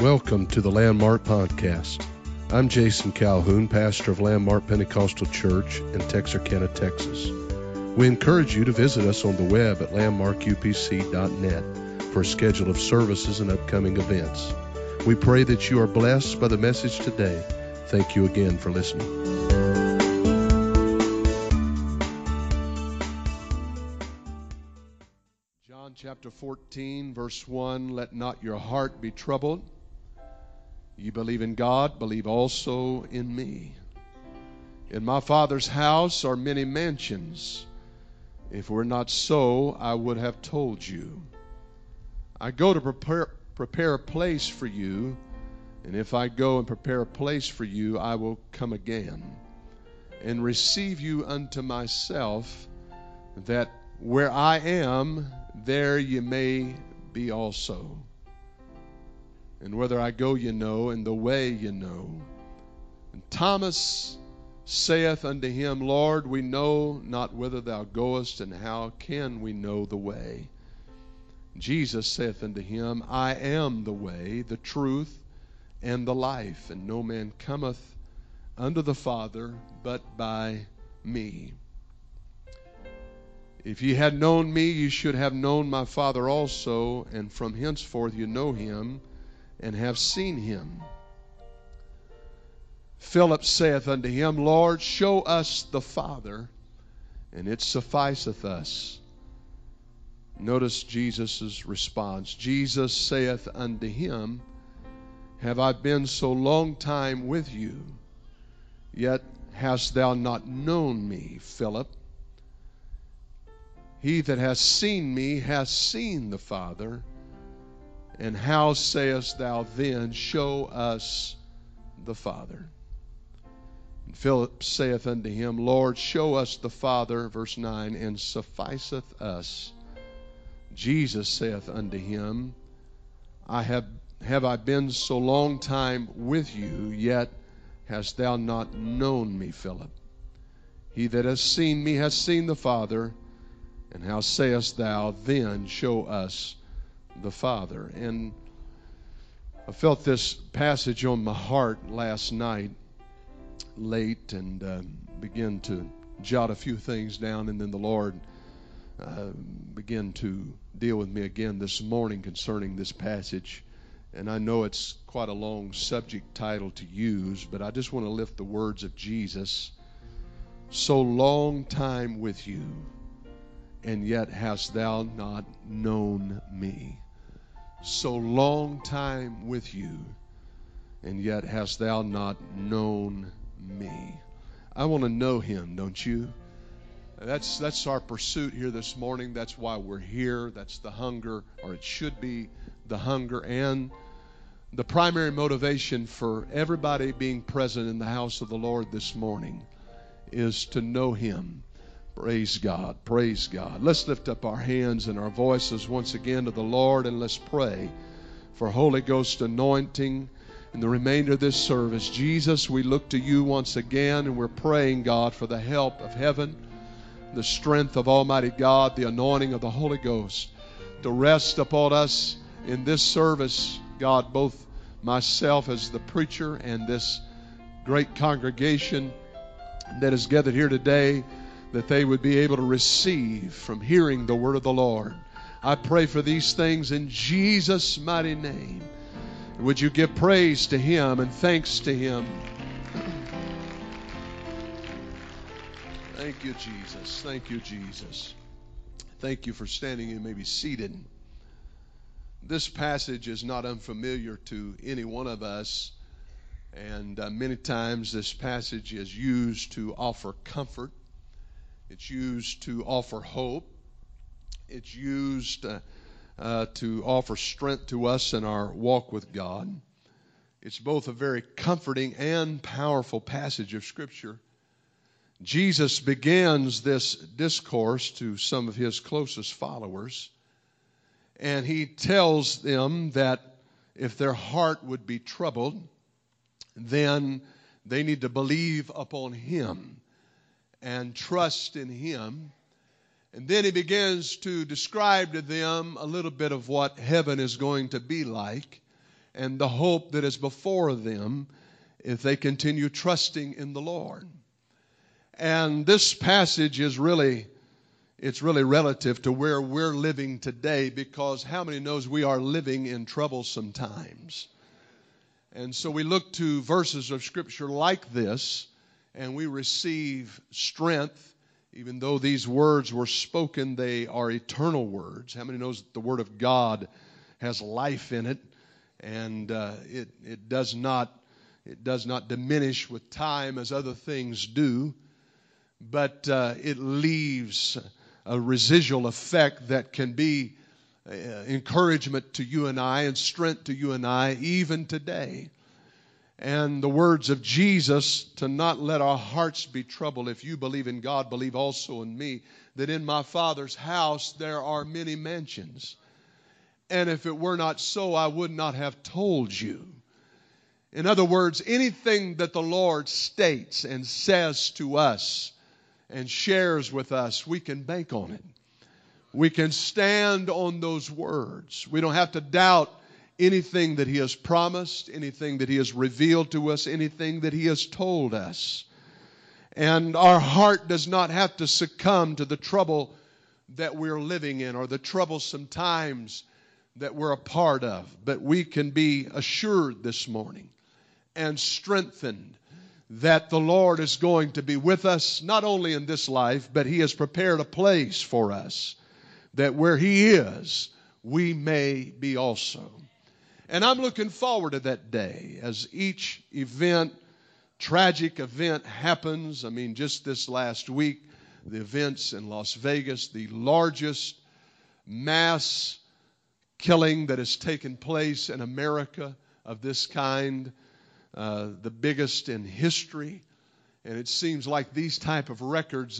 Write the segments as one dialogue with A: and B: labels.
A: Welcome to the Landmark Podcast. I'm Jason Calhoun, pastor of Landmark Pentecostal Church in Texarkana, Texas. We encourage you to visit us on the web at landmarkupc.net for a schedule of services and upcoming events. We pray that you are blessed by the message today. Thank you again for listening. John chapter 14, verse 1, let not your heart be troubled. You believe in God, believe also in me. In my Father's house are many mansions. If it were not so, I would have told you. I go to prepare a place for you, and if I go and prepare a place for you, I will come again and receive you unto myself, that where I am, there you may be also. And whither I go you know, and the way you know. And Thomas saith unto him, Lord, we know not whither thou goest, and how can we know the way? Jesus saith unto him, I am the way, the truth, and the life, and no man cometh unto the Father but by me. If ye had known me, ye should have known my Father also, and from henceforth you know him, and have seen him. Philip saith unto him, Lord, show us the Father, and it sufficeth us. Notice Jesus' response. Jesus saith unto him, have I been so long time with you, yet hast thou not known me, Philip? He that hath seen me hath seen the Father. And how sayest thou then, show us the Father? And Philip saith unto him, Lord, show us the Father, verse 9, and sufficeth us. Jesus saith unto him, have I been so long time with you, yet hast thou not known me, Philip? He that has seen me has seen the Father. And how sayest thou then, show us the Father? And I felt this passage on my heart last night late, and began to jot a few things down, and then the Lord began to deal with me again this morning concerning this passage. And I know it's quite a long subject title to use, but I just want to lift the words of Jesus. So long time with you, and yet hast thou not known me. So long time with you, and yet hast thou not known me. I want to know him, don't you? That's our pursuit here this morning. That's why we're here. That's the hunger, or it should be the hunger, and the primary motivation for everybody being present in the house of the Lord this morning is to know him. Praise God. Praise God. Let's lift up our hands and our voices once again to the Lord, and let's pray for Holy Ghost anointing in the remainder of this service. Jesus, we look to you once again, and we're praying, God, for the help of heaven, the strength of Almighty God, the anointing of the Holy Ghost to rest upon us in this service. God, both myself as the preacher and this great congregation that is gathered here today, that they would be able to receive from hearing the word of the Lord. I pray for these things in Jesus' mighty name. Would you give praise to him and thanks to him? Thank you, Jesus. Thank you, Jesus. Thank you for standing. You may be seated. This passage is not unfamiliar to any one of us, and many times this passage is used to offer comfort. It's used to offer hope. It's used to offer strength to us in our walk with God. It's both a very comforting and powerful passage of Scripture. Jesus begins this discourse to some of his closest followers, and he tells them that if their heart would be troubled, then they need to believe upon him and trust in him. And then he begins to describe to them a little bit of what heaven is going to be like and the hope that is before them if they continue trusting in the Lord. And this passage is really relative to where we're living today, because how many knows we are living in troublesome times? And so we look to verses of Scripture like this, and we receive strength. Even though these words were spoken, they are eternal words. How many knows that the Word of God has life in it, and it does not diminish with time as other things do, but it leaves a residual effect that can be encouragement to you and I and strength to you and I even today. And the words of Jesus, to not let our hearts be troubled. If you believe in God, believe also in me, that in my Father's house there are many mansions. And if it were not so, I would not have told you. In other words, anything that the Lord states and says to us and shares with us, we can bank on it. We can stand on those words. We don't have to doubt anything that He has promised, anything that He has revealed to us, anything that He has told us. And our heart does not have to succumb to the trouble that we're living in or the troublesome times that we're a part of. But we can be assured this morning and strengthened that the Lord is going to be with us, not only in this life, but He has prepared a place for us, that where He is, we may be also. And I'm looking forward to that day as each event, tragic event happens. I mean, just this last week, the events in Las Vegas, the largest mass killing that has taken place in America of this kind, the biggest in history. And it seems like these type of records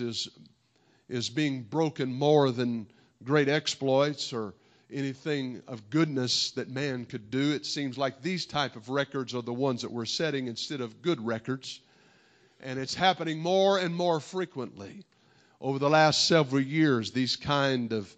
A: is being broken more than great exploits or anything of goodness that man could do. It seems like these type of records are the ones that we're setting instead of good records. And it's happening more and more frequently over the last several years, these kind of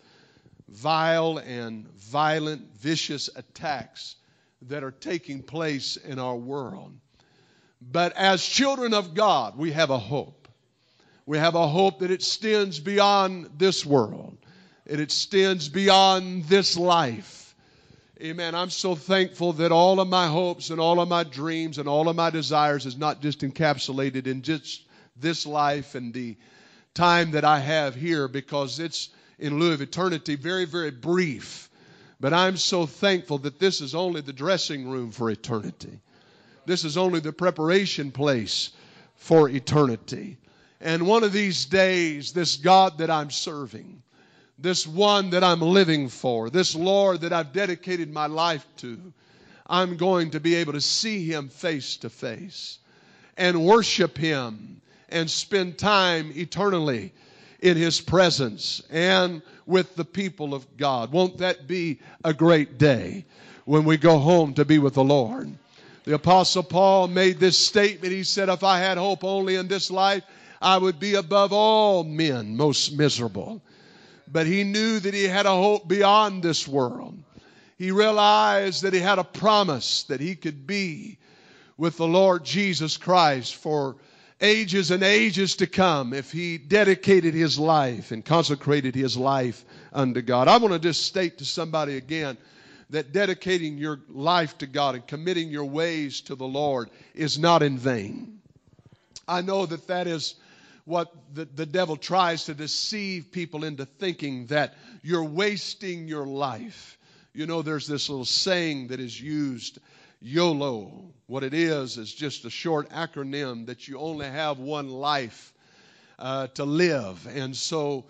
A: vile and violent, vicious attacks that are taking place in our world. But as children of God, we have a hope. We have a hope that extends beyond this world. It extends beyond this life. Amen. I'm so thankful that all of my hopes and all of my dreams and all of my desires is not just encapsulated in just this life and the time that I have here, because it's in lieu of eternity very, very brief. But I'm so thankful that this is only the dressing room for eternity. This is only the preparation place for eternity. And one of these days, this God that I'm serving, this one that I'm living for, this Lord that I've dedicated my life to, I'm going to be able to see Him face to face and worship Him and spend time eternally in His presence and with the people of God. Won't that be a great day when we go home to be with the Lord? The Apostle Paul made this statement. He said, if I had hope only in this life, I would be above all men most miserable. But he knew that he had a hope beyond this world. He realized that he had a promise that he could be with the Lord Jesus Christ for ages and ages to come if he dedicated his life and consecrated his life unto God. I want to just state to somebody again that dedicating your life to God and committing your ways to the Lord is not in vain. I know that is what the devil tries to deceive people into thinking, that you're wasting your life. You know, there's this little saying that is used, YOLO. What it is just a short acronym that you only have one life to live. And so,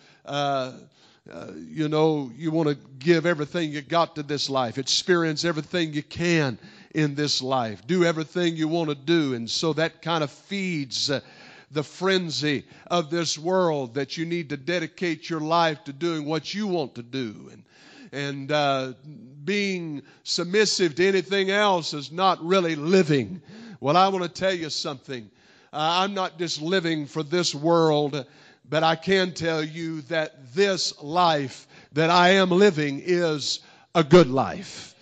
A: you know, you want to give everything you got to this life. Experience everything you can in this life. Do everything you want to do. And so that kind of feeds the frenzy of this world, that you need to dedicate your life to doing what you want to do. And being submissive to anything else is not really living. Well, I want to tell you something. I'm not just living for this world, but I can tell you that this life that I am living is a good life.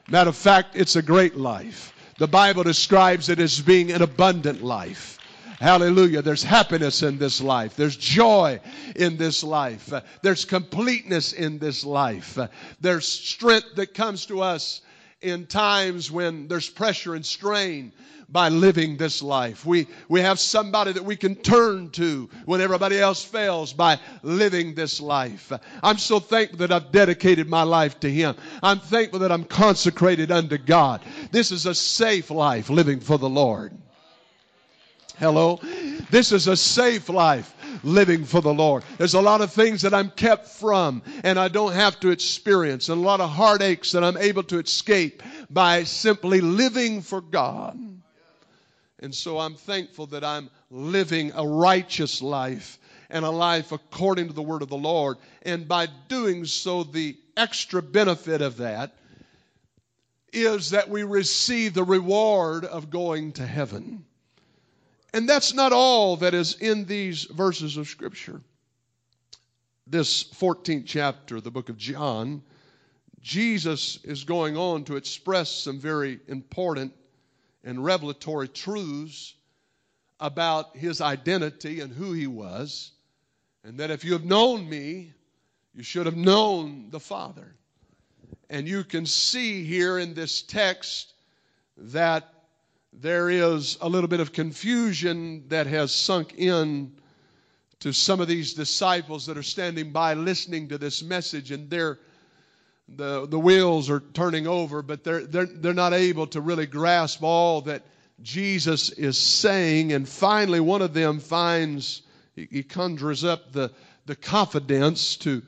A: Matter of fact, it's a great life. The Bible describes it as being an abundant life. Hallelujah. There's happiness in this life. There's joy in this life. There's completeness in this life. There's strength that comes to us in times when there's pressure and strain by living this life. We have somebody that we can turn to when everybody else fails by living this life. I'm so thankful that I've dedicated my life to Him. I'm thankful that I'm consecrated unto God. This is a safe life, living for the Lord. Hello? This is a safe life, living for the Lord. There's a lot of things that I'm kept from and I don't have to experience, and a lot of heartaches that I'm able to escape by simply living for God. And so I'm thankful that I'm living a righteous life and a life according to the word of the Lord. And by doing so, the extra benefit of that is that we receive the reward of going to heaven. And that's not all that is in these verses of Scripture. This 14th chapter, the book of John, Jesus is going on to express some very important and revelatory truths about His identity and who He was. And that if you have known me, you should have known the Father. And you can see here in this text that there is a little bit of confusion that has sunk in to some of these disciples that are standing by listening to this message, and the wheels are turning over, but they're not able to really grasp all that Jesus is saying. And finally, one of them finds, he conjures up the confidence to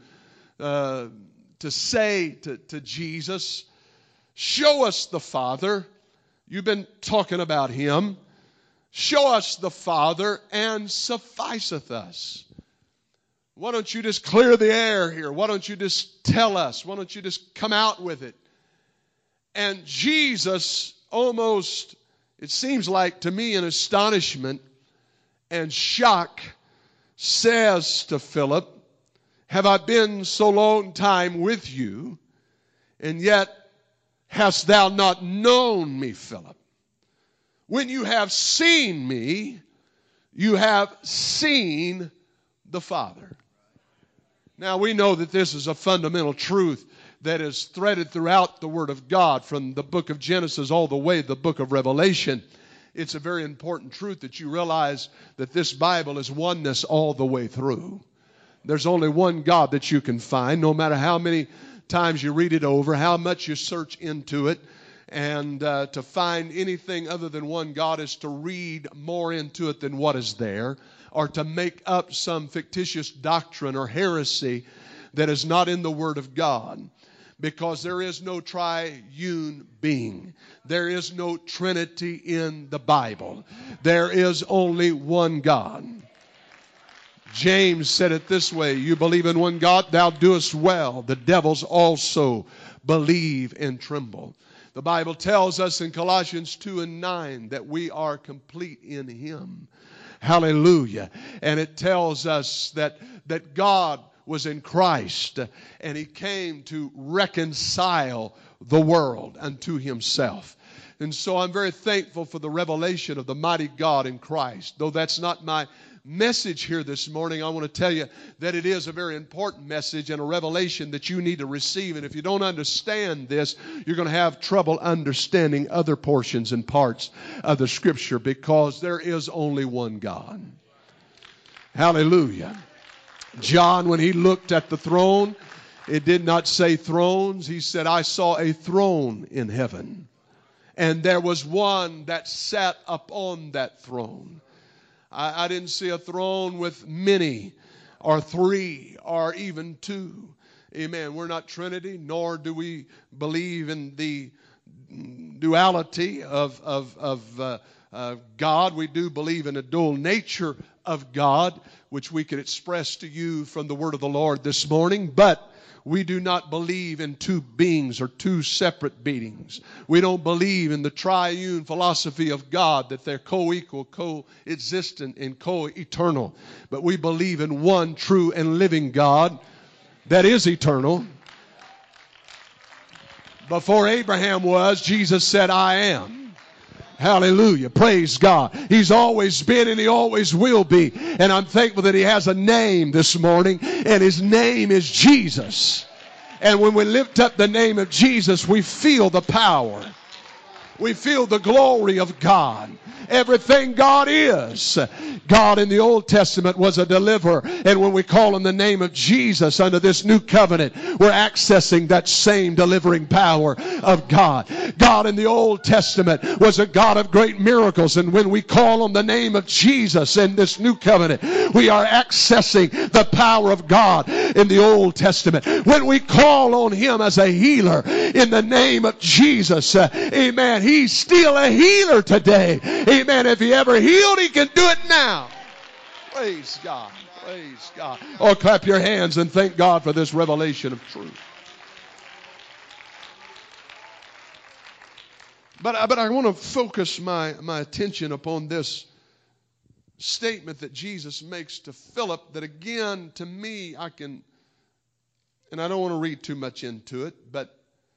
A: say to Jesus, "Show us the Father. You've been talking about Him. Show us the Father, and sufficeth us." Why don't you just clear the air here? Why don't you just tell us? Why don't you just come out with it? And Jesus almost, it seems like to me in astonishment and shock, says to Philip, "Have I been so long time with you, and yet hast thou not known me, Philip? When you have seen me, you have seen the Father." Now, we know that this is a fundamental truth that is threaded throughout the Word of God, from the book of Genesis all the way to the book of Revelation. It's a very important truth that you realize that this Bible is oneness all the way through. There's only one God that you can find, no matter how many times you read it over, how much you search into it. And to find anything other than one God is to read more into it than what is there, or to make up some fictitious doctrine or heresy that is not in the Word of God. Because there is no triune being. There is no Trinity in the Bible. There is only one God. James said it this way, "You believe in one God, thou doest well. The devils also believe and tremble." The Bible tells us in Colossians 2:9 that we are complete in Him. Hallelujah. And it tells us that God was in Christ, and He came to reconcile the world unto Himself. And so I'm very thankful for the revelation of the mighty God in Christ. Though that's not my message here this morning, I want to tell you that it is a very important message and a revelation that you need to receive. And if you don't understand this, you're going to have trouble understanding other portions and parts of the Scripture, because there is only one God. Hallelujah. John, when he looked at the throne, it did not say thrones. He said, "I saw a throne in heaven, and there was one that sat upon that throne." I didn't see a throne with many or three or even two. Amen. We're not Trinity, nor do we believe in the duality of God. We do believe in a dual nature of God, which we could express to you from the word of the Lord this morning. But we do not believe in two beings or two separate beings. We don't believe in the triune philosophy of God, that they're co-equal, co-existent, and co-eternal. But we believe in one true and living God that is eternal, Before Abraham was, Jesus said, I am. Hallelujah. Praise God. He's always been and He always will be. And I'm thankful that He has a name this morning, and His name is Jesus. And when we lift up the name of Jesus, we feel the power. We feel the glory of God. Everything God is. God in the Old Testament was a deliverer. And when we call on the name of Jesus under this new covenant, we're accessing that same delivering power of God. God in the Old Testament was a God of great miracles. And when we call on the name of Jesus in this new covenant, we are accessing the power of God in the Old Testament. When we call on Him as a healer in the name of Jesus, amen, He's still a healer today. Amen. If He ever healed, He can do it now. Praise God. Praise God. Oh, clap your hands and thank God for this revelation of truth. But I want to focus my attention upon this statement that Jesus makes to Philip that, again, to me, I can, and I don't want to read too much into it, but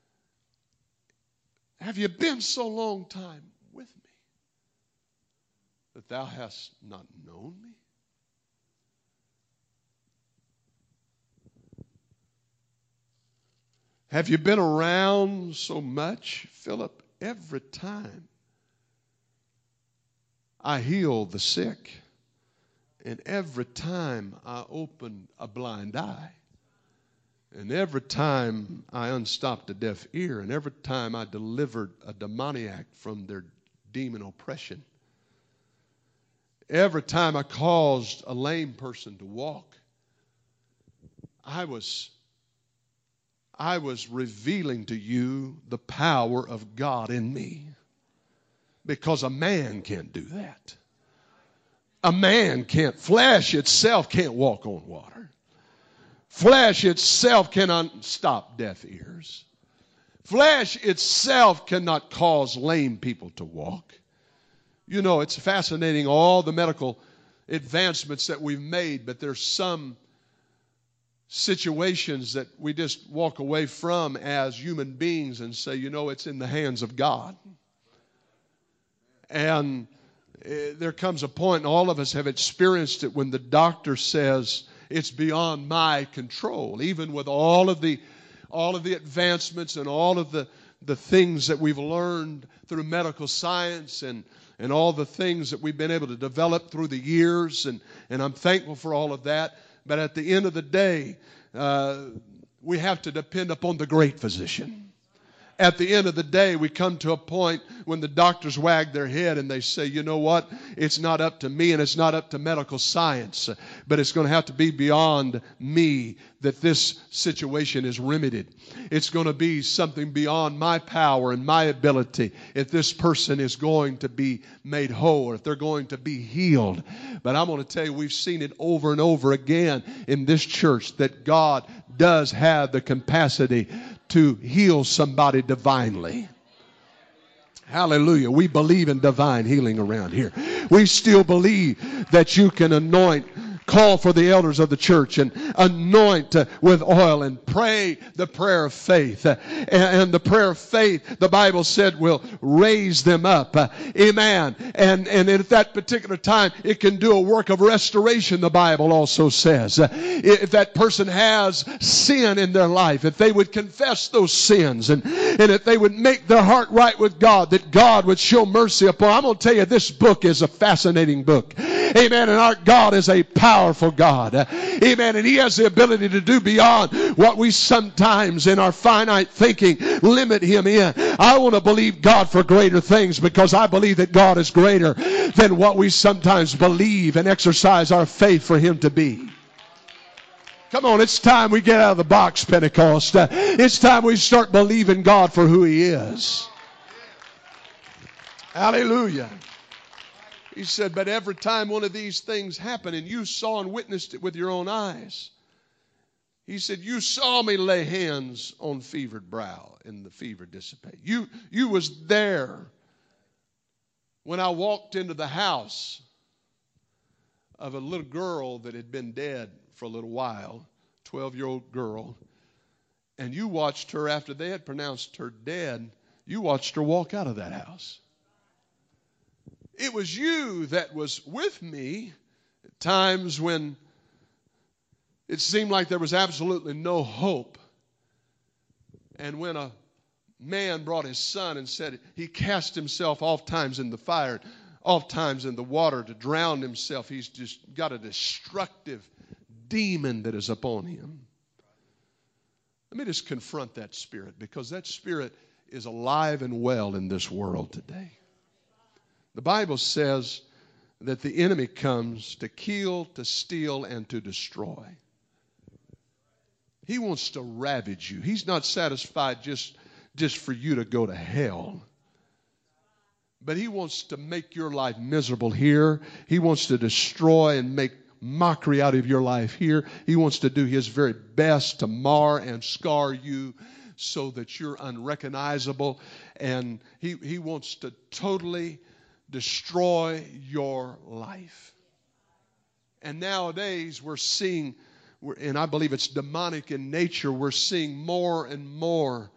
A: have you been so long time with me that thou hast not known me? Have you been around so much, Philip? Every time I heal the sick, and every time I opened a blind eye, and every time I unstopped a deaf ear, and every time I delivered a demoniac from their demon oppression, every time I caused a lame person to walk, I was revealing to you the power of God in me. Because a man can't do that. A man can't. Flesh itself can't walk on water. Flesh itself cannot stop deaf ears. Flesh itself cannot cause lame people to walk. You know, it's fascinating, all the medical advancements that we've made, but there's some situations that we just walk away from as human beings and say, you know, it's in the hands of God. And there comes a point, and all of us have experienced it, when the doctor says it's beyond my control, even with all of the advancements and all of the things that we've learned through medical science and all the things that we've been able to develop through the years, and I'm thankful for all of that. But at the end of the day, we have to depend upon the great physician. At the end of the day, we come to a point when the doctors wag their head and they say, you know what, it's not up to me and it's not up to medical science, but it's going to have to be beyond me that this situation is remedied. It's going to be something beyond my power and my ability if this person is going to be made whole or if they're going to be healed. But I'm going to tell you, we've seen it over and over again in this church that God does have the capacity to heal somebody divinely. Hallelujah. We believe in divine healing around here. We still believe that you can anoint, call for the elders of the church and anoint with oil and pray the prayer of faith. And the prayer of faith, the Bible said, will raise them up. Amen. And at that particular time, it can do a work of restoration, the Bible also says. If that person has sin in their life, if they would confess those sins and if they would make their heart right with God, that God would show mercy upon. I'm going to tell you, this book is a fascinating book. Amen. And our God is a powerful God. Amen. And He has the ability to do beyond what we sometimes in our finite thinking limit Him in. I want to believe God for greater things because I believe that God is greater than what we sometimes believe and exercise our faith for Him to be. Come on, it's time we get out of the box, Pentecost. It's time we start believing God for who He is. Hallelujah. He said, but every time one of these things happened and you saw and witnessed it with your own eyes, He said, you saw me lay hands on fevered brow and the fever dissipate. You was there when I walked into the house of a little girl that had been dead for a little while, 12-year-old girl. And you watched her after they had pronounced her dead. You watched her walk out of that house. It was you that was with me at times when it seemed like there was absolutely no hope. And when a man brought his son and said he cast himself oft times in the fire, oft times in the water to drown himself, he's just got a destructive demon that is upon him. Let me just confront that spirit, because that spirit is alive and well in this world today. The Bible says that the enemy comes to kill, to steal, and to destroy. He wants to ravage you. He's not satisfied just for you to go to hell. But he wants to make your life miserable here. He wants to destroy and make mockery out of your life here. He wants to do his very best to mar and scar you so that you're unrecognizable. And he wants to totally destroy your life. And nowadays we're seeing, and I believe it's demonic in nature, we're seeing more and more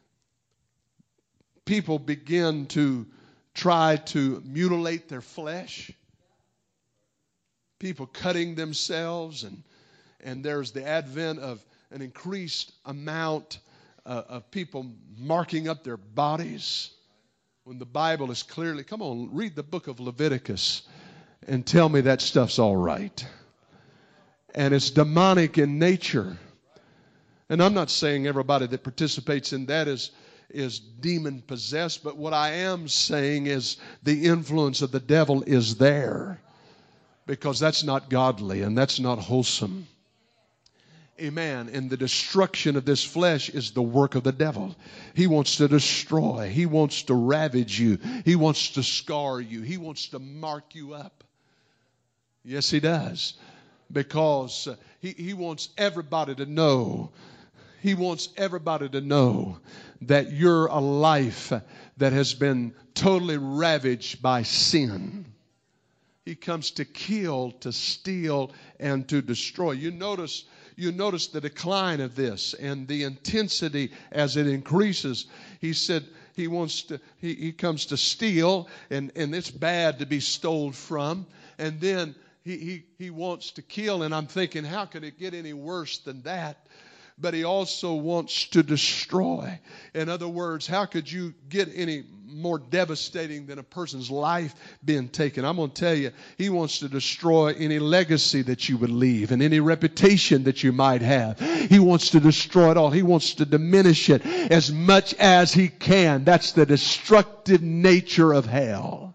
A: people begin to try to mutilate their flesh. People cutting themselves, and there's the advent of an increased amount of people marking up their bodies. When the Bible is clearly, come on, read the book of Leviticus and tell me that stuff's all right. And it's demonic in nature. And I'm not saying everybody that participates in that is demon possessed, but what I am saying is the influence of the devil is there, because that's not godly and that's not wholesome. Amen. And the destruction of this flesh is the work of the devil. He wants to destroy. He wants to ravage you. He wants to scar you. He wants to mark you up. Yes, he does. Because he wants everybody to know. He wants everybody to know that you're a life that has been totally ravaged by sin. He comes to kill, to steal, and to destroy. You notice the decline of this and the intensity as it increases. He said he comes to steal, and it's bad to be stole from. And then he wants to kill, and I'm thinking, how could it get any worse than that? But he also wants to destroy. In other words, how could you get any more devastating than a person's life being taken? I'm going to tell you, he wants to destroy any legacy that you would leave and any reputation that you might have. He wants to destroy it all. He wants to diminish it as much as he can. That's the destructive nature of hell.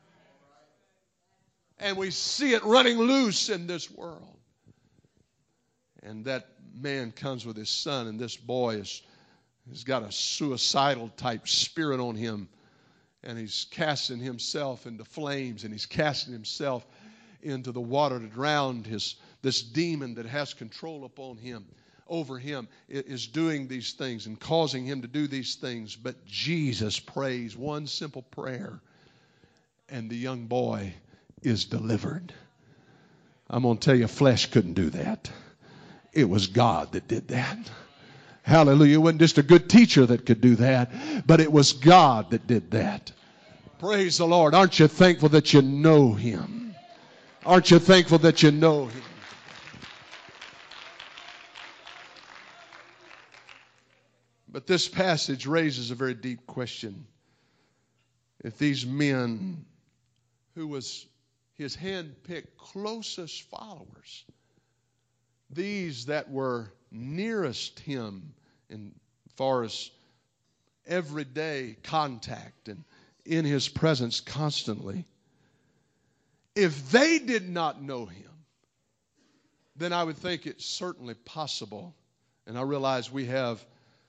A: And we see it running loose in this world. And that man comes with his son, and this boy has got a suicidal type spirit on him, and he's casting himself into flames, and he's casting himself into the water to drown this demon that has control upon him, over him, is doing these things and causing him to do these things. But Jesus prays one simple prayer, and the young boy is delivered. I'm going to tell you, flesh couldn't do that. It was God that did that. Hallelujah. It wasn't just a good teacher that could do that, but it was God that did that. Praise the Lord. Aren't you thankful that you know him? Aren't you thankful that you know him? But this passage raises a very deep question. If these men, who was his hand-picked closest followers, these that were nearest him in far as everyday contact and in his presence constantly, if they did not know him, then I would think it's certainly possible. And I realize we have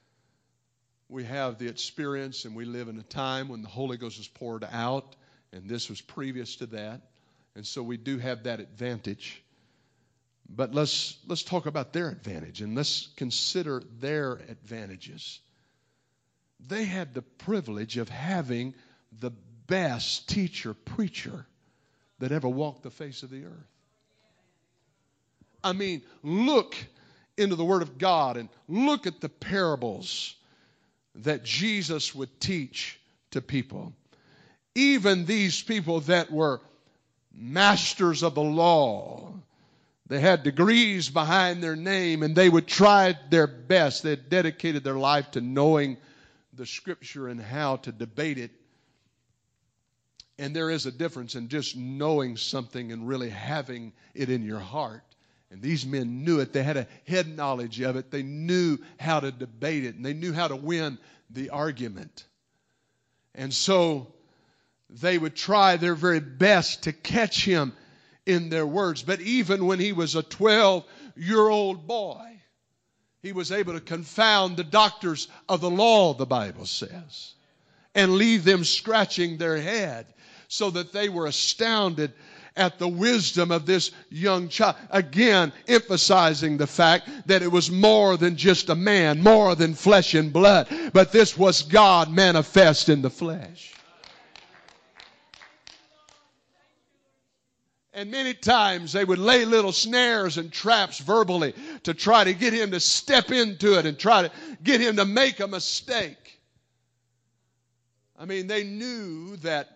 A: the experience, and we live in a time when the Holy Ghost is poured out, and this was previous to that. And so we do have that advantage. But let's talk about their advantage, and let's consider their advantages. They had the privilege of having the best teacher, preacher that ever walked the face of the earth. I mean, look into the Word of God and look at the parables that Jesus would teach to people, even these people that were masters of the law, they had degrees behind their name, and they would try their best. They had dedicated their life to knowing the Scripture and how to debate it. And there is a difference in just knowing something and really having it in your heart. And these men knew it. They had a head knowledge of it. They knew how to debate it, and they knew how to win the argument. And so they would try their very best to catch him in their words. But even when he was a 12-year-old boy, he was able to confound the doctors of the law, the Bible says, and leave them scratching their head, so that they were astounded at the wisdom of this young child. Again, emphasizing the fact that it was more than just a man, more than flesh and blood, but this was God manifest in the flesh. And many times they would lay little snares and traps verbally to try to get him to step into it and try to get him to make a mistake. I mean, they knew that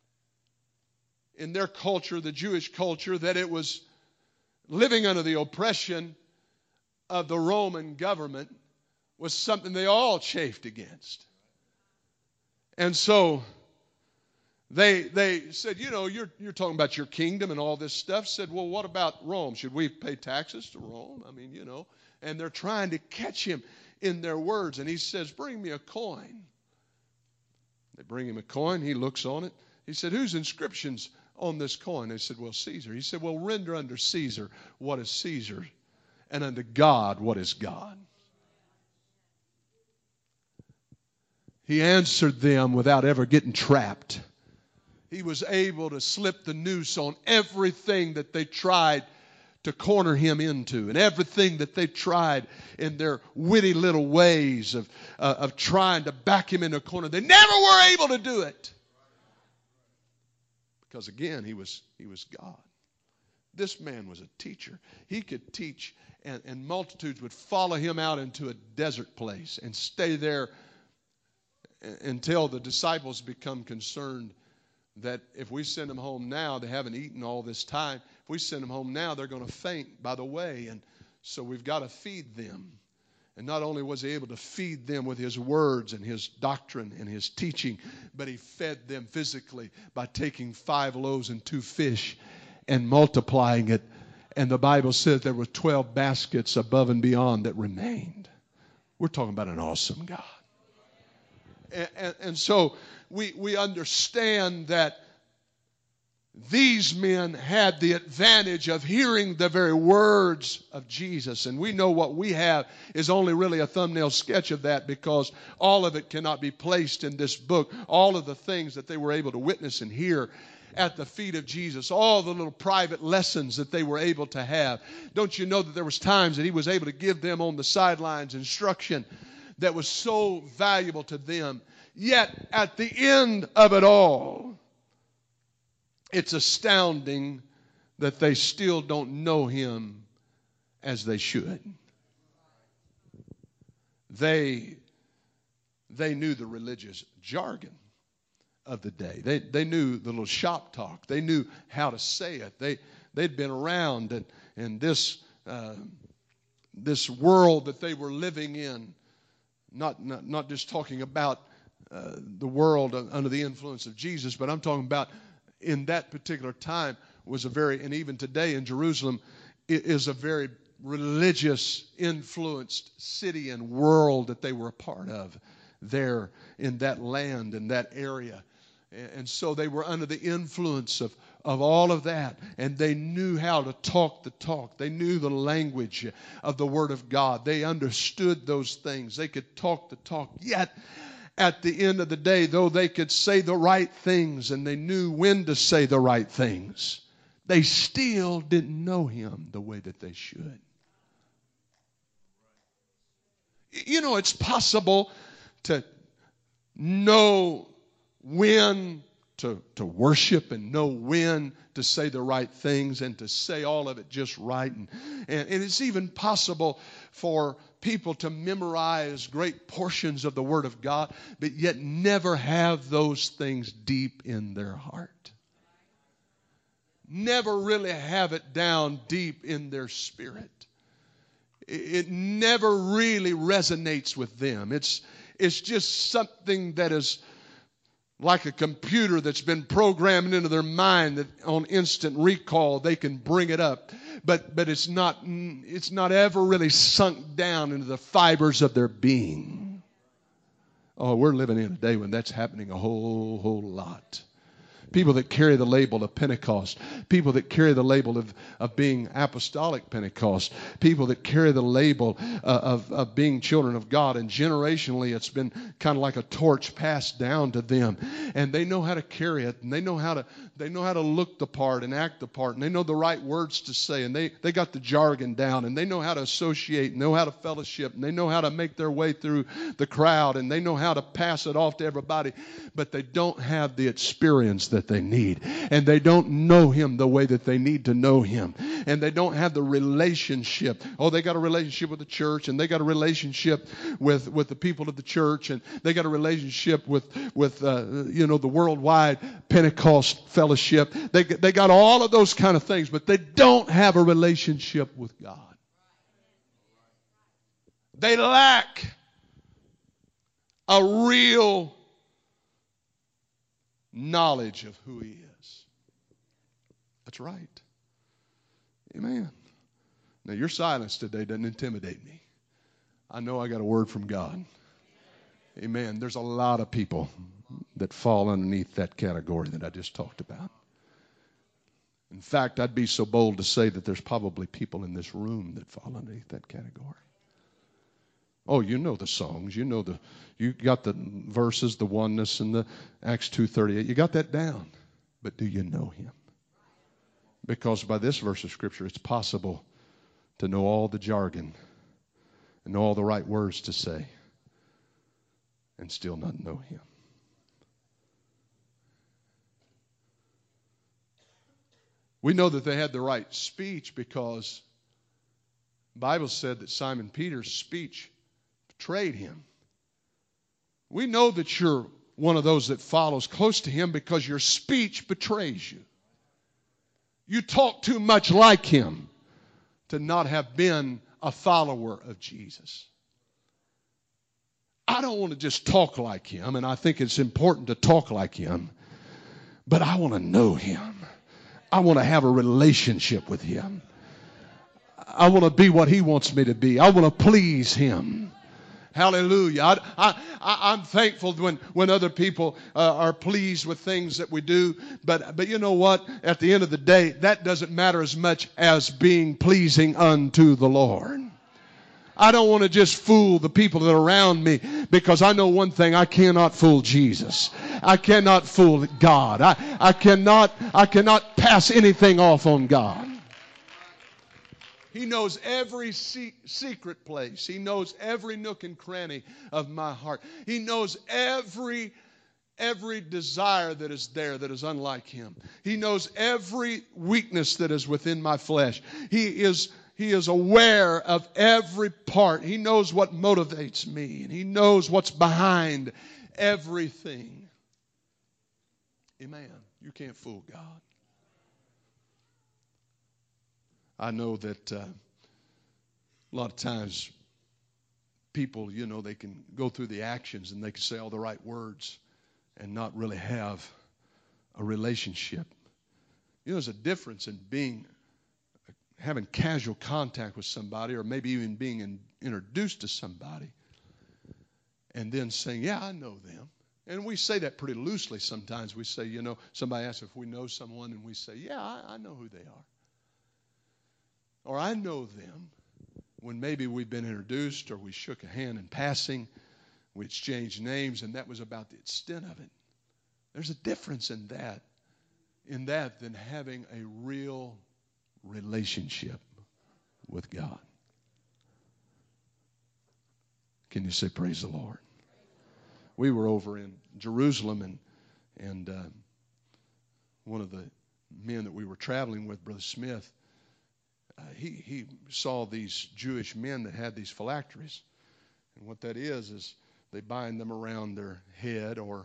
A: in their culture, the Jewish culture, that it was living under the oppression of the Roman government was something they all chafed against. And so they said, you know, you're talking about your kingdom and all this stuff. Said, well, what about Rome? Should we pay taxes to Rome? I mean, you know. And they're trying to catch him in their words. And he says, bring me a coin. They bring him a coin. He looks on it. He said, whose inscription's on this coin? They said, well, Caesar. He said, well, render unto Caesar what is Caesar, and unto God what is God. He answered them without ever getting trapped. He was able to slip the noose on everything that they tried to corner him into, and everything that they tried in their witty little ways of trying to back him in a corner. They never were able to do it. Because again, he was God. This man was a teacher. He could teach, and multitudes would follow him out into a desert place and stay there until the disciples become concerned that if we send them home now, they haven't eaten all this time. If we send them home now, they're going to faint by the way. And so we've got to feed them. And not only was he able to feed them with his words and his doctrine and his teaching, but he fed them physically by taking 5 loaves and 2 fish and multiplying it. And the Bible says there were 12 baskets above and beyond that remained. We're talking about an awesome God. And so we understand that these men had the advantage of hearing the very words of Jesus. And we know what we have is only really a thumbnail sketch of that, because all of it cannot be placed in this book. All of the things that they were able to witness and hear at the feet of Jesus, all the little private lessons that they were able to have. Don't you know that there was times that he was able to give them on the sidelines instruction that was so valuable to them? Yet at the end of it all, it's astounding that they still don't know him as they should. They knew the religious jargon of the day. They knew the little shop talk. They knew how to say it. They'd been around, and this world that they were living in, not just talking about the world under the influence of Jesus, but I'm talking about in that particular time was a very, and even today in Jerusalem, it is a very religious influenced city and world that they were a part of there in that land and that area. And so they were under the influence of all of that, and they knew how to talk the talk. They knew the language of the Word of God. They understood those things. They could talk the talk. Yet at the end of the day, though they could say the right things and they knew when to say the right things, they still didn't know him the way that they should. You know, it's possible to know when to worship and know when to say the right things and to say all of it just right. And it's even possible for people to memorize great portions of the Word of God, but yet never have those things deep in their heart. Never really have it down deep in their spirit. It never really resonates with them. It's just something that is like a computer that's been programmed into their mind that on instant recall they can bring it up. But it's not ever really sunk down into the fibers of their being. Oh, we're living in a day when that's happening a whole lot. People that carry the label of Pentecost. People that carry the label of being apostolic Pentecost. People that carry the label of being children of God. And generationally, it's been kind of like a torch passed down to them. And they know how to carry it. And they know how to look the part and act the part. And they know the right words to say. And they got the jargon down. And they know how to associate. And know how to fellowship. And they know how to make their way through the crowd. And they know how to pass it off to everybody. But they don't have the experience that they need. And they don't know Him the way that they need to know Him. And they don't have the relationship. Oh, they got a relationship with the church, and they got a relationship with the people of the church, and they got a relationship with the worldwide Pentecost fellowship. They got all of those kind of things, but they don't have a relationship with God. They lack a real knowledge of who He is. That's right. Amen. Now, your silence today doesn't intimidate me. I know I got a word from God. Amen. There's a lot of people that fall underneath that category that I just talked about. In fact, I'd be so bold to say that there's probably people in this room that fall underneath that category. Oh, you know the songs. You got the verses, the oneness, and the Acts 2:38. You got that down. But do you know Him? Because by this verse of Scripture, it's possible to know all the jargon and know all the right words to say and still not know Him. We know that they had the right speech because the Bible said that Simon Peter's speech betrayed him. We know that you're one of those that follows close to Him because your speech betrays you. You talk too much like Him to not have been a follower of Jesus. I don't want to just talk like Him, and I think it's important to talk like Him, but I want to know Him. I want to have a relationship with Him. I want to be what He wants me to be. I want to please Him. Hallelujah. I'm thankful when other people are pleased with things that we do. But you know what? At the end of the day, that doesn't matter as much as being pleasing unto the Lord. I don't want to just fool the people that are around me because I know one thing. I cannot fool Jesus. I cannot fool God. I cannot pass anything off on God. He knows every secret place. He knows every nook and cranny of my heart. He knows every desire that is there that is unlike Him. He knows every weakness that is within my flesh. He is aware of every part. He knows what motivates me, and He knows what's behind everything. Amen. You can't fool God. I know that a lot of times people, they can go through the actions and they can say all the right words and not really have a relationship. There's a difference in having casual contact with somebody, or maybe even being introduced to somebody and then saying, yeah, I know them. And we say that pretty loosely sometimes. We say, somebody asks if we know someone, and we say, yeah, I know who they are. Or I know them, when maybe we've been introduced or we shook a hand in passing, we exchanged names, and that was about the extent of it. There's a difference in that than having a real relationship with God. Can you say praise the Lord? We were over in Jerusalem, and one of the men that we were traveling with, Brother Smith, he saw these Jewish men that had these phylacteries. And what that is they bind them around their head or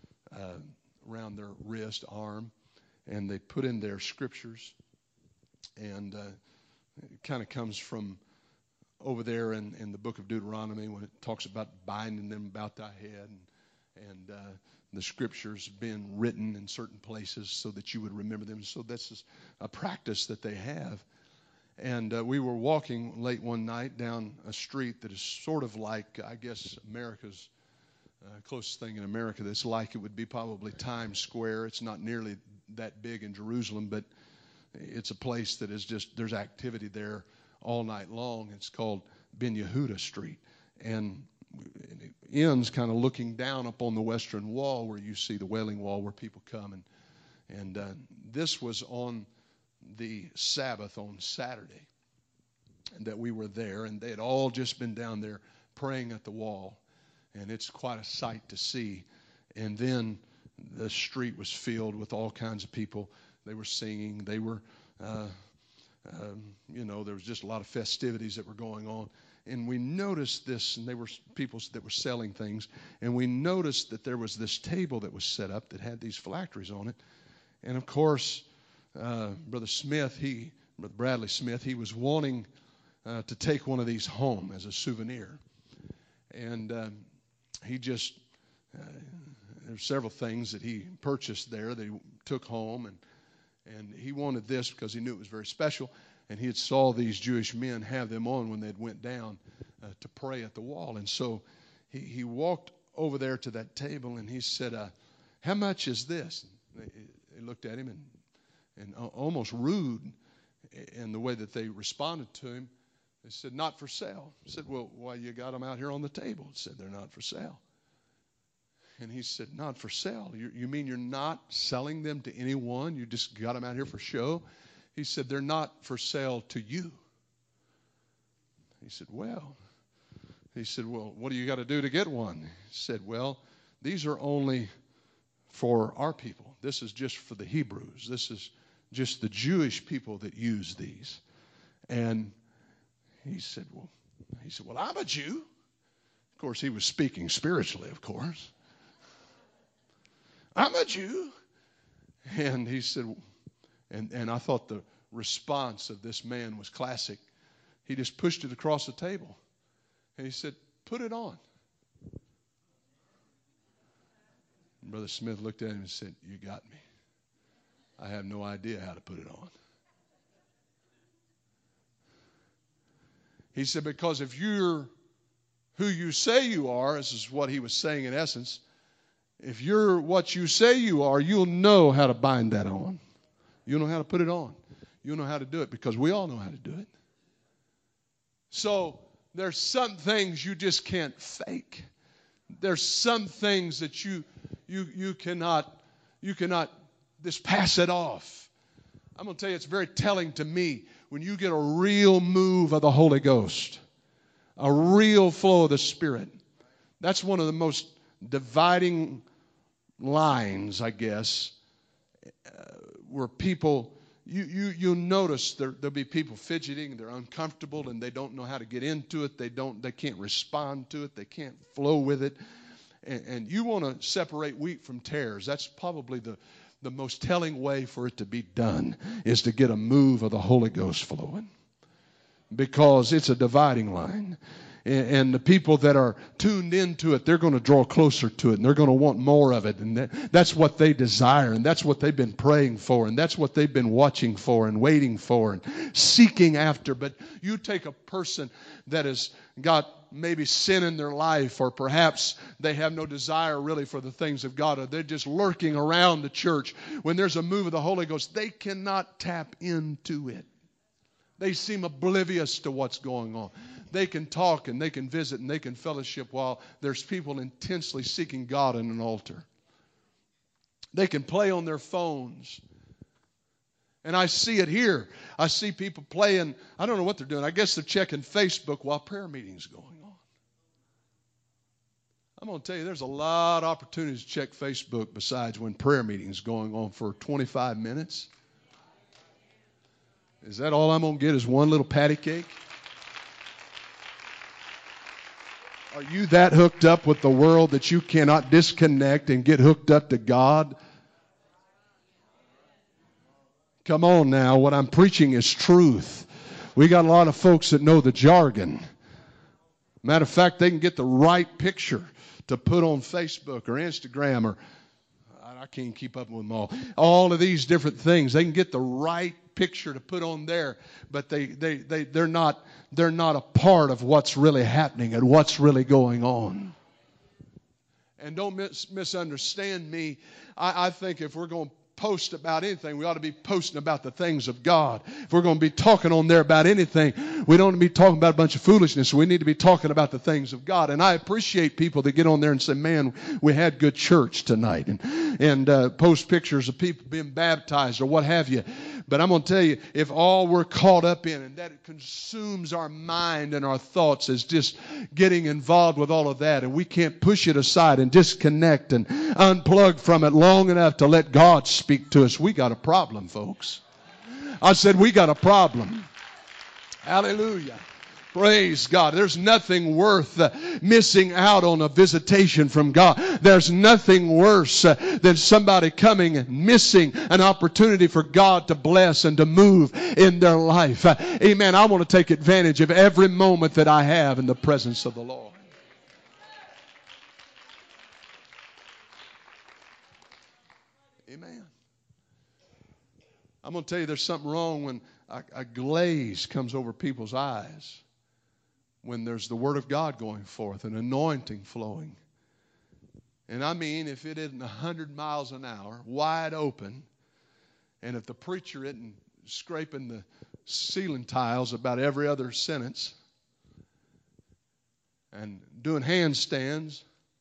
A: around their wrist, arm, and they put in their scriptures. And it kind of comes from over there in the book of Deuteronomy when it talks about binding them about thy head and the scriptures being written in certain places so that you would remember them. So this is a practice that they have. And we were walking late one night down a street that is sort of like, I guess, America's closest thing in America that's like it would be probably Times Square. It's not nearly that big in Jerusalem, but it's a place that is just, there's activity there all night long. It's called Ben Yehuda Street. And it ends kind of looking down up on the Western Wall where you see the Wailing Wall where people come. And this was on the Sabbath on Saturday, and that we were there, and they had all just been down there praying at the wall, and it's quite a sight to see. And then the street was filled with all kinds of people. They were singing. They were, there was just a lot of festivities that were going on. And we noticed this, and they were people that were selling things, and we noticed that there was this table that was set up that had these phylacteries on it. And of course, Brother Bradley Smith, he was wanting to take one of these home as a souvenir. And he just, there's several things that he purchased there that he took home. And he wanted this because he knew it was very special. And he had saw these Jewish men have them on when they went down to pray at the wall. And so he walked over there to that table and he said, how much is this? And they looked at him and almost rude in the way that they responded to him. They said, not for sale. I said, well, why you got them out here on the table? He said, they're not for sale. And he said, not for sale? You mean you're not selling them to anyone? You just got them out here for show? He said, they're not for sale to you. He said, well, what do you got to do to get one? He said, well, these are only for our people. This is just for the Hebrews. This is just the Jewish people that use these. And he said, well, I'm a Jew. Of course, he was speaking spiritually, of course. I'm a Jew. And he said, and I thought the response of this man was classic. He just pushed it across the table. And he said, put it on. And Brother Smith looked at him and said, you got me. I have no idea how to put it on. He said, because if you're who you say you are, this is what he was saying in essence, if you're what you say you are, you'll know how to bind that on. You'll know how to put it on. You'll know how to do it because we all know how to do it. So there's some things you just can't fake. There's some things that you cannot just pass it off. I'm going to tell you, it's very telling to me when you get a real move of the Holy Ghost, a real flow of the Spirit. That's one of the most dividing lines, I guess, where people, you'll notice there'll be people fidgeting, they're uncomfortable, and they don't know how to get into it. They can't respond to it. They can't flow with it. And you want to separate wheat from tares. That's probably the most telling way for it to be done, is to get a move of the Holy Ghost flowing, because it's a dividing line. And the people that are tuned into it, they're going to draw closer to it, and they're going to want more of it. And that's what they desire, and that's what they've been praying for, and that's what they've been watching for and waiting for and seeking after. But you take a person that has got maybe sin in their life, or perhaps they have no desire really for the things of God, or they're just lurking around the church. When there's a move of the Holy Ghost, they cannot tap into it. They seem oblivious to what's going on. They can talk and they can visit and they can fellowship while there's people intensely seeking God in an altar. They can play on their phones. And I see it here. I see people playing. I don't know what they're doing. I guess they're checking Facebook while prayer meeting's going on. I'm going to tell you, there's a lot of opportunities to check Facebook besides when prayer meeting's going on for 25 minutes. Is that all I'm going to get is one little patty cake? Are you that hooked up with the world that you cannot disconnect and get hooked up to God? Come on now, what I'm preaching is truth. We got a lot of folks that know the jargon. Matter of fact, they can get the right picture to put on Facebook or Instagram, or I can't keep up with them all. All of these different things, they can get the right picture to put on there, but they're not a part of what's really happening and what's really going on. And don't misunderstand me. I think if we're going to post about anything, we ought to be posting about the things of God. If we're going to be talking on there about anything, we don't need to be talking about a bunch of foolishness. We need to be talking about the things of God. And I appreciate people that get on there and say, man, we had good church tonight, and post pictures of people being baptized or what have you. But I'm going to tell you, if all we're caught up in and that it consumes our mind and our thoughts is just getting involved with all of that, and we can't push it aside and disconnect and unplug from it long enough to let God speak to us, we got a problem, folks. I said we got a problem. Hallelujah. Praise God. There's nothing worth missing out on a visitation from God. There's nothing worse than somebody coming and missing an opportunity for God to bless and to move in their life. Amen. I want to take advantage of every moment that I have in the presence of the Lord. Amen. I'm going to tell you there's something wrong when a glaze comes over people's eyes. When there's the Word of God going forth, an anointing flowing. And I mean, if it isn't 100 miles an hour, wide open, and if the preacher isn't scraping the ceiling tiles about every other sentence, and doing handstands,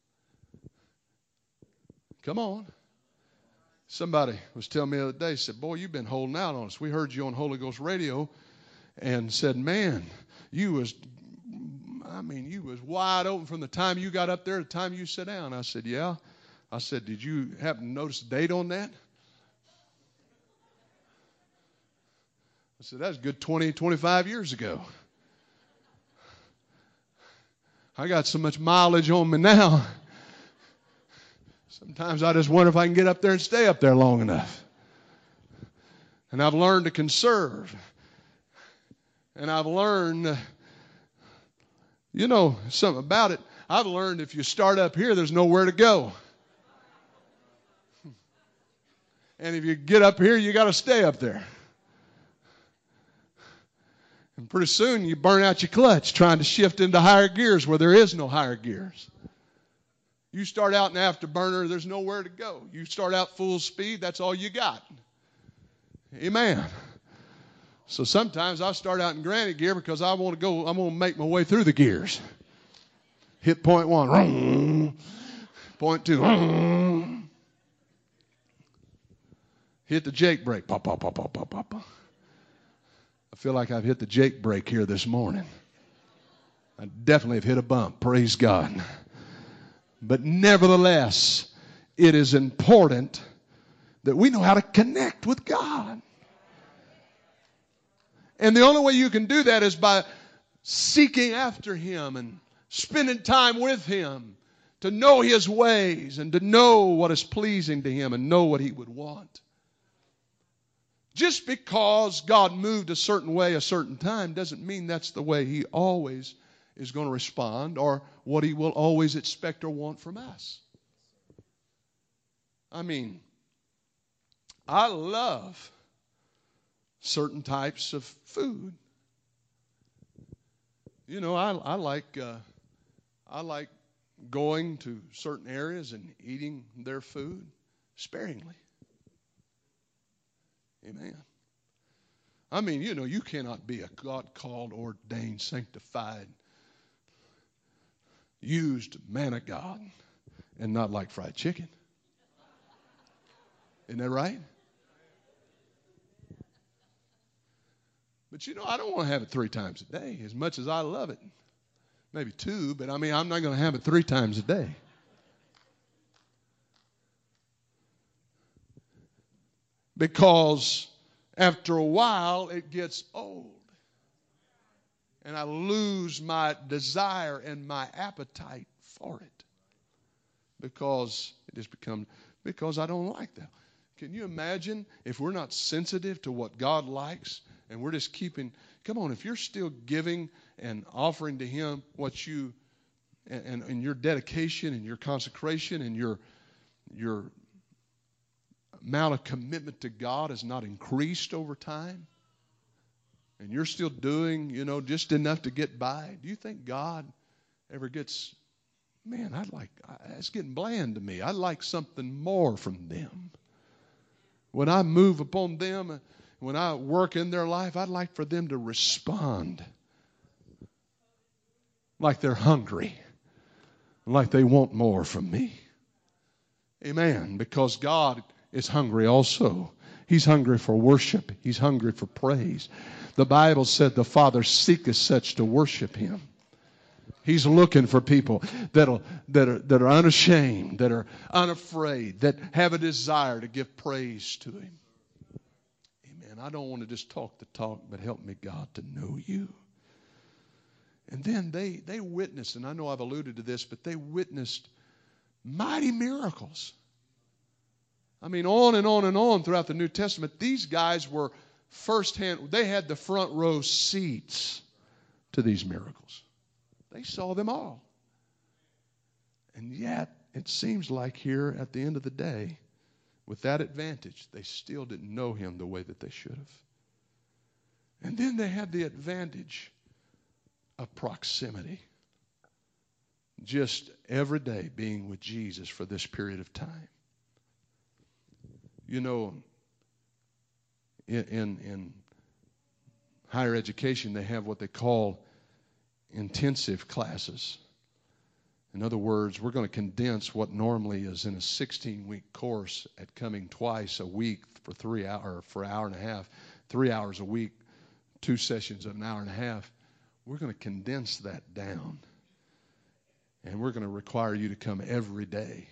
A: come on. Somebody was telling me the other day, said, boy, you've been holding out on us. We heard you on Holy Ghost Radio, and said, man, you was wide open from the time you got up there to the time you sat down. I said, yeah. I said, did you happen to notice the date on that? I said, that's a good 20, 25 years ago. I got so much mileage on me now. Sometimes I just wonder if I can get up there and stay up there long enough. And I've learned to conserve. And I've learned... You know something about it. I've learned if you start up here, there's nowhere to go. And if you get up here, you got to stay up there. And pretty soon you burn out your clutch trying to shift into higher gears where there is no higher gears. You start out in afterburner, there's nowhere to go. You start out full speed, that's all you got. Amen. So sometimes I start out in granny gear because I'm going to make my way through the gears. Hit point one, point two, hit the Jake brake, pop, pop, pop, pop, pop, pop. I feel like I've hit the Jake brake here this morning. I definitely have hit a bump, praise God. But nevertheless, it is important that we know how to connect with God. And the only way you can do that is by seeking after Him and spending time with Him to know His ways and to know what is pleasing to Him and know what He would want. Just because God moved a certain way a certain time doesn't mean that's the way He always is going to respond or what He will always expect or want from us. I mean, I love certain types of food. You know, I like going to certain areas and eating their food sparingly. Amen. I mean, you know, you cannot be a God-called, ordained, sanctified, used man of God and not like fried chicken. Isn't that right? But, you know, I don't want to have it 3 times a day as much as I love it. Maybe 2, but I mean, I'm not going to have it 3 times a day. because after a while it gets old. And I lose my desire and my appetite for it. Because it just becomes, because I don't like that. Can you imagine if we're not sensitive to what God likes and we're just keeping, come on, if you're still giving and offering to Him what you, and your dedication and your consecration and your amount of commitment to God has not increased over time, and you're still doing, just enough to get by, do you think God ever gets, man, it's getting bland to me. I'd like something more from them. When I move upon them, when I work in their life, I'd like for them to respond like they're hungry, like they want more from me. Amen. Because God is hungry also. He's hungry for worship. He's hungry for praise. The Bible said the Father seeketh such to worship Him. He's looking for people that are unashamed, that are unafraid, that have a desire to give praise to Him. Amen. I don't want to just talk the talk, but help me, God, to know You. And then they witnessed, and I know I've alluded to this, but they witnessed mighty miracles. I mean, on and on and on throughout the New Testament, these guys were firsthand. They had the front row seats to these miracles. They saw them all. And yet, it seems like here at the end of the day, with that advantage, they still didn't know Him the way that they should have. And then they had the advantage of proximity. Just every day being with Jesus for this period of time. In higher education, they have what they call intensive classes. In other words, we're going to condense what normally is in a 16-week course at coming twice a week for 3 hours, for an hour and a half, 3 hours a week, 2 sessions of an hour and a half. We're going to condense that down. And we're going to require you to come every day,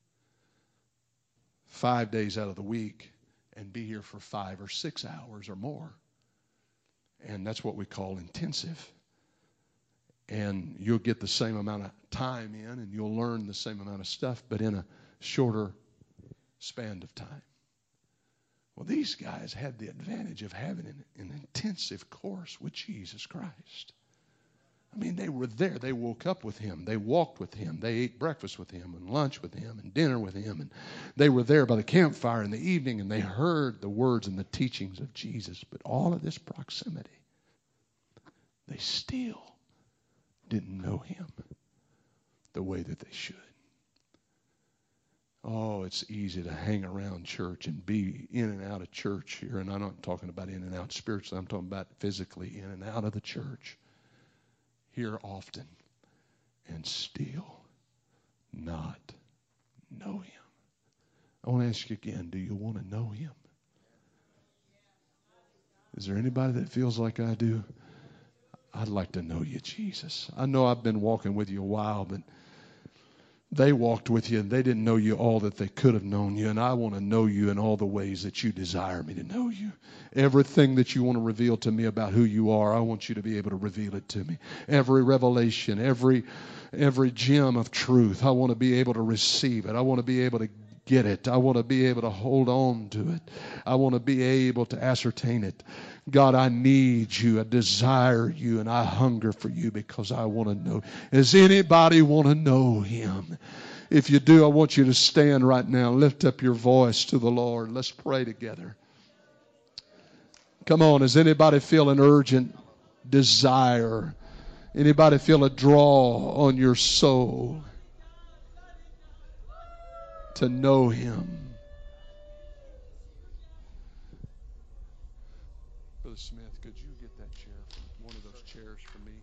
A: 5 days out of the week, and be here for 5 or 6 hours or more. And that's what we call intensive. And you'll get the same amount of time in, and you'll learn the same amount of stuff, but in a shorter span of time. Well, these guys had the advantage of having an intensive course with Jesus Christ. I mean, they were there. They woke up with Him. They walked with Him. They ate breakfast with Him and lunch with Him and dinner with Him. And they were there by the campfire in the evening, and they heard the words and the teachings of Jesus. But all of this proximity, they still didn't know Him the way that they should. Oh, it's easy to hang around church and be in and out of church here. And I'm not talking about in and out spiritually. I'm talking about physically in and out of the church here often and still not know Him. I want to ask you again, do you want to know Him? Is there anybody that feels like I do? I'd like to know You, Jesus. I know I've been walking with You a while, but they walked with You and they didn't know You all that they could have known You. And I want to know You in all the ways that You desire me to know You. Everything that You want to reveal to me about who You are, I want You to be able to reveal it to me. Every revelation, every gem of truth, I want to be able to receive it. I want to be able to get it. I want to be able to hold on to it. I want to be able to ascertain it. God, I need You. I desire You, and I hunger for You because I want to know. Does anybody want to know Him? If you do, I want you to stand right now. Lift up your voice to the Lord. Let's pray together. Come on, does anybody feel an urgent desire? Anybody feel a draw on your soul to know Him? Brother Smith, could you get that chair, one of those chairs for me?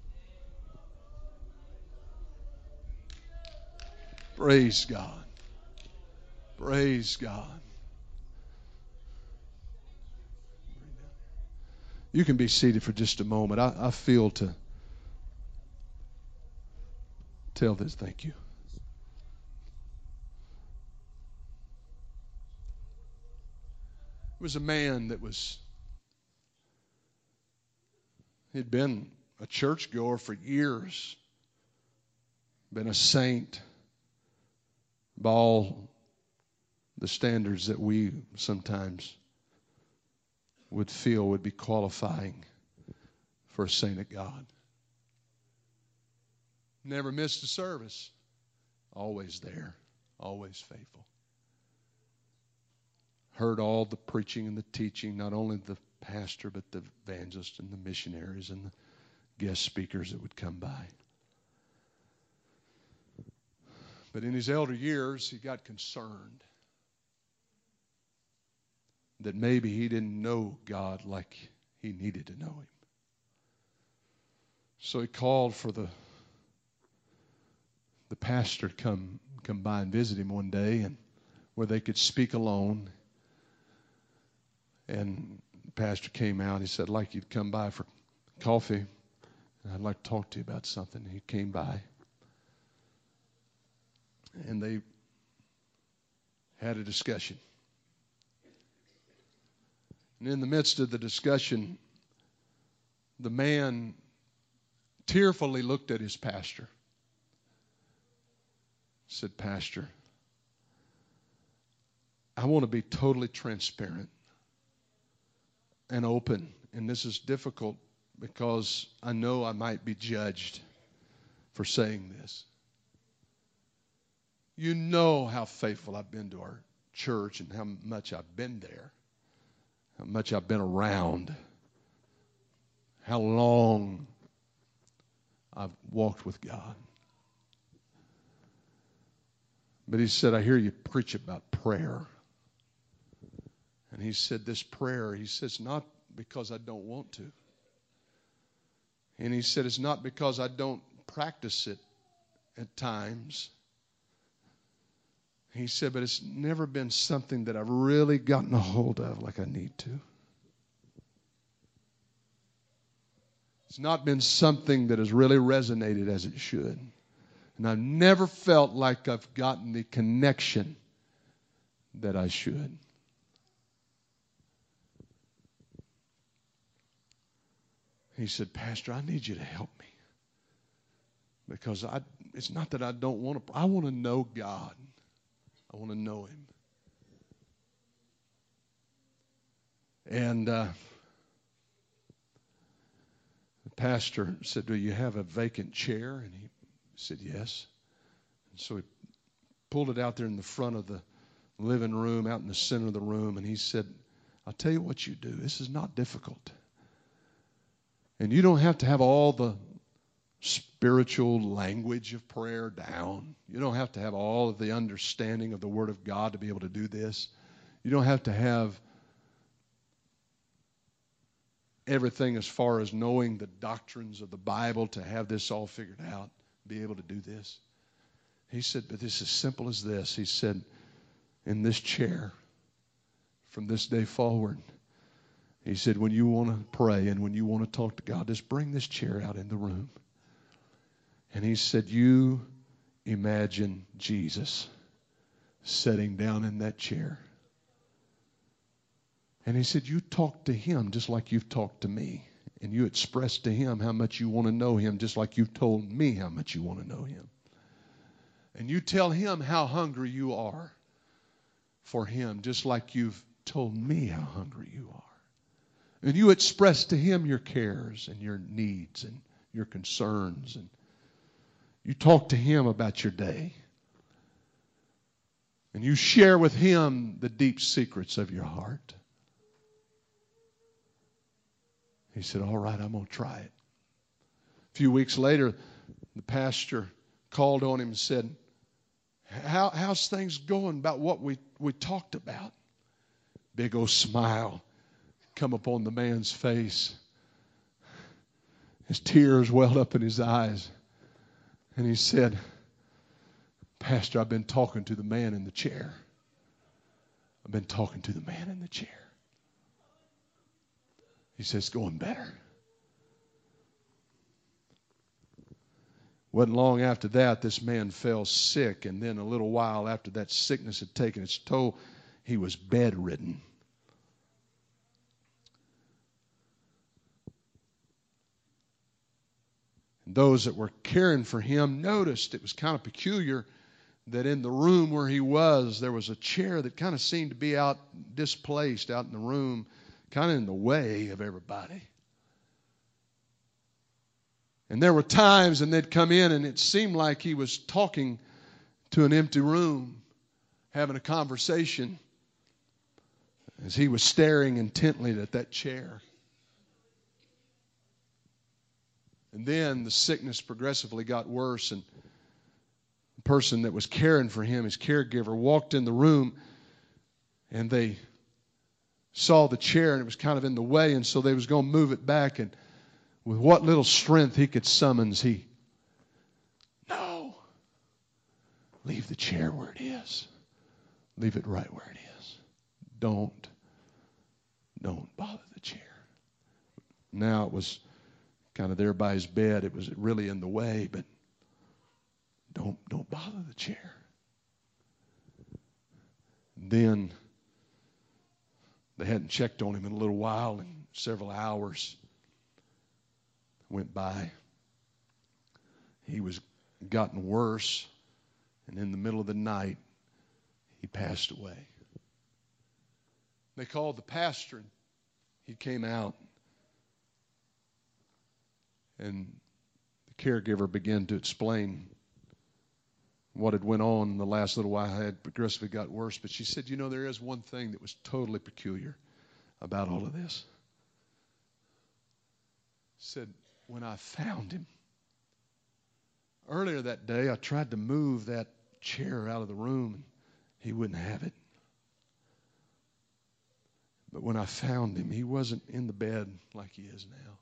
A: Praise God. Praise God. You can be seated for just a moment. I feel to tell this. Thank you. was a man he'd been a churchgoer for years, been a saint by all the standards that we sometimes would feel would be qualifying for a saint of God. Never missed a service. Always there. Always faithful. Heard all the preaching and the teaching, not only the pastor, but the evangelist and the missionaries and the guest speakers that would come by. But in his elder years, he got concerned that maybe he didn't know God like he needed to know him. So he called for the pastor to come by and visit him one day, and where they could speak alone. And the pastor came out. He said, "I'd like you to come by for coffee. And I'd like to talk to you about something." He came by. And they had a discussion. And in the midst of the discussion, the man tearfully looked at his pastor. Said, "Pastor, I want to be totally transparent and open. And this is difficult because I know I might be judged for saying this. You know how faithful I've been to our church and how much I've been there, how much I've been around, how long I've walked with God. But he said, I hear you preach about prayer." And he said, this prayer, he says, not because I don't want to. And he said, it's not because I don't practice it at times. He said, but it's never been something that I've really gotten a hold of like I need to. It's not been something that has really resonated as it should. And I've never felt like I've gotten the connection that I should. He said, "Pastor, I need you to help me. Because it's not that I don't want to. I want to know God. I want to know Him." And the pastor said, "Do you have a vacant chair?" And he said, "Yes." And so he pulled it out there in the front of the living room, out in the center of the room, and he said, "I'll tell you what you do. This is not difficult. And you don't have to have all the spiritual language of prayer down. You don't have to have all of the understanding of the Word of God to be able to do this. You don't have to have everything as far as knowing the doctrines of the Bible to have this all figured out, be able to do this." He said, "But this is simple as this." He said, "In this chair, from this day forward," he said, "when you want to pray and when you want to talk to God, just bring this chair out in the room." And he said, "You imagine Jesus sitting down in that chair. And he said, you talk to Him just like you've talked to me. And you express to Him how much you want to know Him just like you've told me how much you want to know Him. And you tell Him how hungry you are for Him just like you've told me how hungry you are. And you express to Him your cares and your needs and your concerns. And you talk to Him about your day. And you share with Him the deep secrets of your heart." He said, "All right, I'm going to try it." A few weeks later, the pastor called on him and said, how's things going about what we talked about?" Big old smile come upon the man's face. His tears welled up in his eyes. And he said, "Pastor, I've been talking to the man in the chair. I've been talking to the man in the chair." He says, "It's going better." Wasn't long after that, this man fell sick. And then a little while after that sickness had taken its toll, he was bedridden And those that were caring for him noticed it was kind of peculiar that in the room where he was, there was a chair that kind of seemed to be displaced out in the room, kind of in the way of everybody. And there were times, and they'd come in, and it seemed like he was talking to an empty room, having a conversation, as he was staring intently at that chair. And then the sickness progressively got worse, and the person that was caring for him, his caregiver, walked in the room, and they saw the chair, and it was kind of in the way, and so they was going to move it back, and with what little strength he could summon, no, leave the chair where it is. Leave it right where it is. Don't bother the chair. Now it was kind of there by his bed. It was really in the way, but don't bother the chair. Then they hadn't checked on him in a little while, and several hours went by. He was gotten worse, and in the middle of the night, he passed away. They called the pastor, and he came out, and the caregiver began to explain what had went on in the last little while. It had progressively got worse, but she said, there is one thing that was totally peculiar about all of this. Said, when I found him, earlier that day, I tried to move that chair out of the room, and he wouldn't have it. But when I found him, he wasn't in the bed like he is now.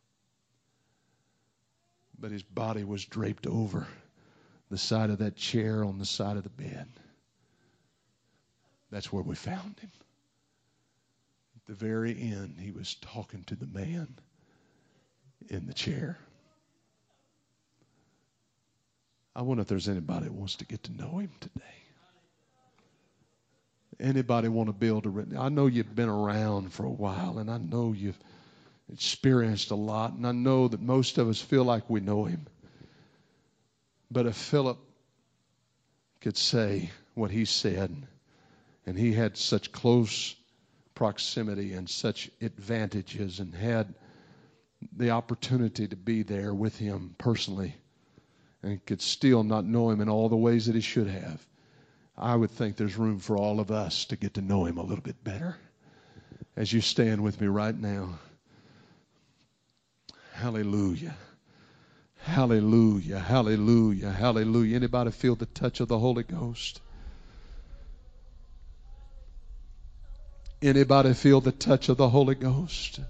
A: But his body was draped over the side of that chair on the side of the bed. That's where we found him. At the very end, he was talking to the man in the chair. I wonder if there's anybody that wants to get to know him today. Anybody want to build I know you've been around for a while, and I know you've experienced a lot, and I know that most of us feel like we know him. But if Philip could say what he said, and he had such close proximity and such advantages, and had the opportunity to be there with him personally, and could still not know him in all the ways that he should have, I would think there's room for all of us to get to know him a little bit better. As you stand with me right now. Hallelujah. Hallelujah. Hallelujah. Hallelujah. Anybody feel the touch of the Holy Ghost? Anybody feel the touch of the Holy Ghost?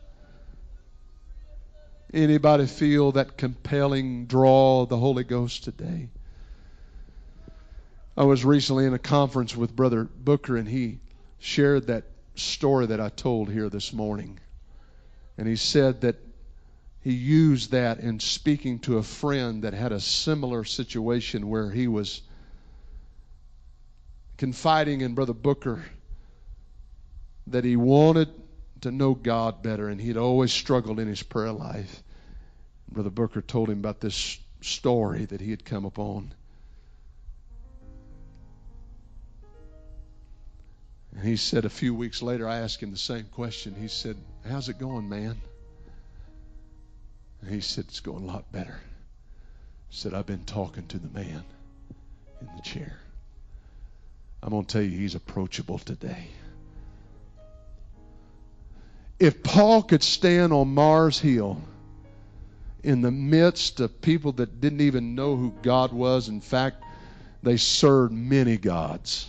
A: Anybody feel that compelling draw of the Holy Ghost today? I was recently in a conference with Brother Booker, and he shared that story that I told here this morning. And he said that he used that in speaking to a friend that had a similar situation where he was confiding in Brother Booker that he wanted to know God better, and he'd always struggled in his prayer life. Brother Booker told him about this story that he had come upon. And he said a few weeks later, I asked him the same question. He said, "How's it going, man?" And he said, "It's going a lot better." He said, "I've been talking to the man in the chair." I'm going to tell you, he's approachable today. If Paul could stand on Mars Hill in the midst of people that didn't even know who God was, in fact, they served many gods.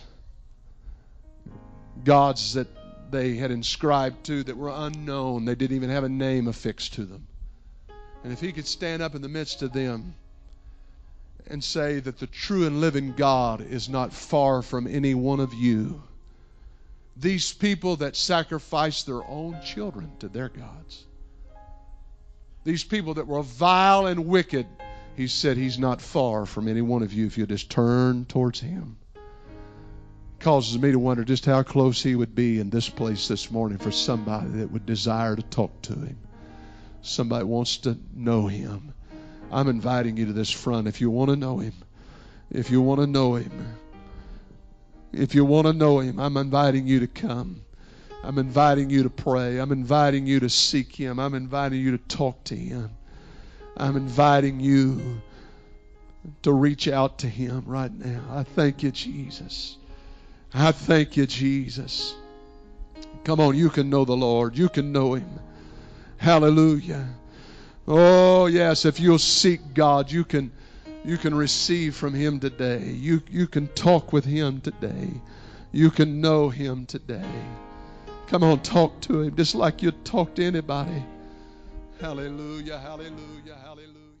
A: Gods that they had inscribed to that were unknown. They didn't even have a name affixed to them. And if he could stand up in the midst of them and say that the true and living God is not far from any one of you, these people that sacrificed their own children to their gods, these people that were vile and wicked, he said he's not far from any one of you if you just turn towards him. Causes me to wonder just how close he would be in this place this morning for somebody that would desire to talk to him. Somebody wants to know him. I'm inviting you to this front if you want to know Him. If you want to know Him. If you want to know Him, I'm inviting you to come. I'm inviting you to pray. I'm inviting you to seek Him. I'm inviting you to talk to Him. I'm inviting you to reach out to Him right now. I thank you, Jesus. I thank you, Jesus. Come on, you can know the Lord. You can know Him. Hallelujah. Oh, yes, if you'll seek God, you can receive from Him today. You can talk with Him today. You can know Him today. Come on, talk to Him just like you'd talk to anybody. Hallelujah, hallelujah, hallelujah.